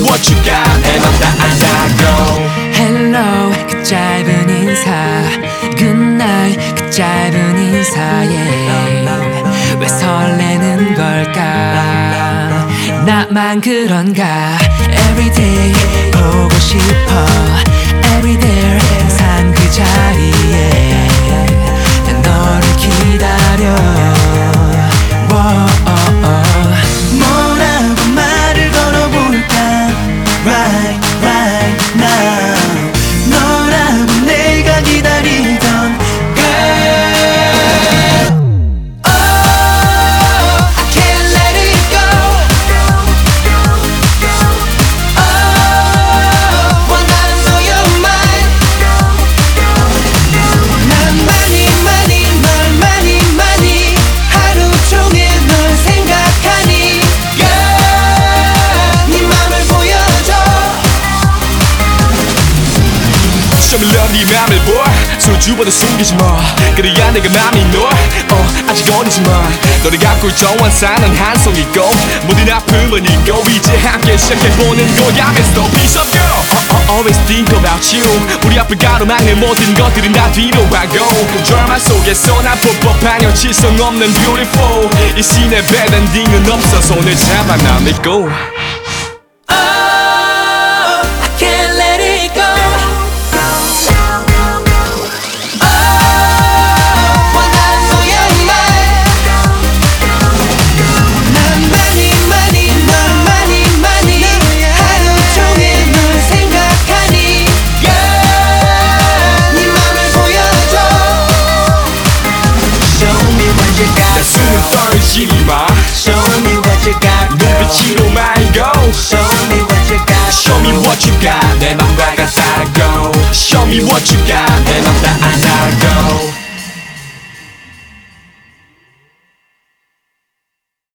what you got 내 맘 다 안다고 Hello 그 짧은 인사 Good night 그 짧은 인사에 왜 설레는 걸까 나만 그런가 Everyday 보고 싶어 Everyday 항상 그 자리에 난 너를 기다려 뭐라고 말을 걸어볼까 Right now 너라고 내가 기다리던 girl Oh I can't let it go Oh wanna know your mind 난 많이 하루 종일 널 생각하니 Girl 네 맘을 보여줘 Show me love 네 맘을 보여 소주보다 숨기지 마 그래야 내가 맘이 너 아직 어리지만 너를 갖고 있던 환상은 한 송이고 모든 아픔은 잊고 이제 함께 시작해보는 거야 Mr. Piece of Girl Always think about you 우리 앞을 가로막는 모든 것들은 다 뒤로 하고 드라마 속에서 난 뽀뽀한 여치성 없는 beautiful 이 씬에 bad ending은 없어 손을 잡아 날 믿고 Oh I can't let it go 숨을 떨어지니 마 Show me what you got 눈빛으로 말고 Show me what you got Show me what you got 내 맘과 같다고 Show me what you got 내 맘 다 안다고